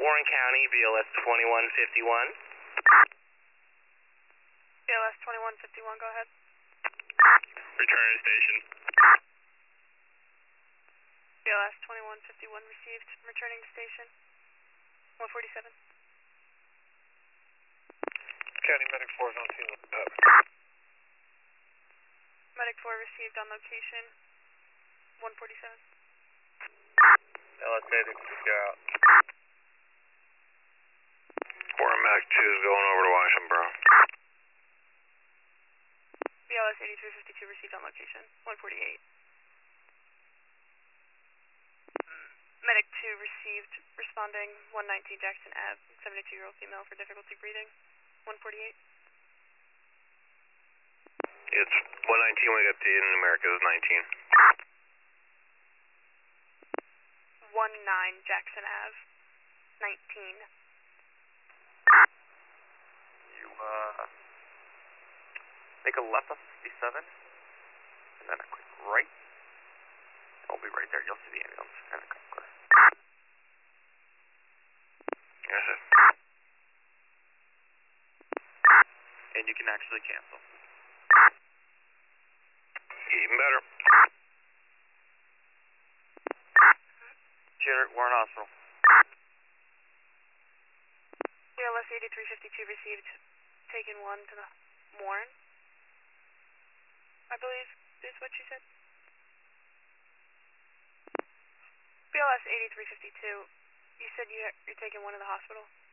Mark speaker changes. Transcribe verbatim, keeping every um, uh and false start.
Speaker 1: Warren County, B L S twenty-one fifty-one.
Speaker 2: B L S twenty-one fifty-one, go ahead.
Speaker 1: Return to station.
Speaker 2: B L S twenty-one fifty-one received. Returning to station. one forty-seven.
Speaker 3: County Medic four is on scene. Uh,
Speaker 2: Medic four received on location. one forty-seven.
Speaker 1: L S eighty-three, go out.
Speaker 3: Warren Medic two is going over to Washington, bro.
Speaker 2: B L S eighty-three fifty-two received on location. one forty-eight. Medic two received, responding one nineteen Jackson Ave, seventy-two-year-old female for difficulty breathing. one forty-eight.
Speaker 3: It's one nineteen, we got the in America is nineteen.
Speaker 2: one nine Jackson Ave, nineteen.
Speaker 4: You, uh, make a left on fifty-seven, and then a quick right. I'll be right there. You'll see the ambulance and a quick clear.
Speaker 3: Yes, sir.
Speaker 4: And you can actually cancel.
Speaker 3: Even better.
Speaker 4: Jared, Warren Hospital.
Speaker 2: B L S eighty-three fifty-two received, taken one to the Warren, I believe is what you said. B L S eighty-three fifty-two, you said you, you're taking one to the hospital?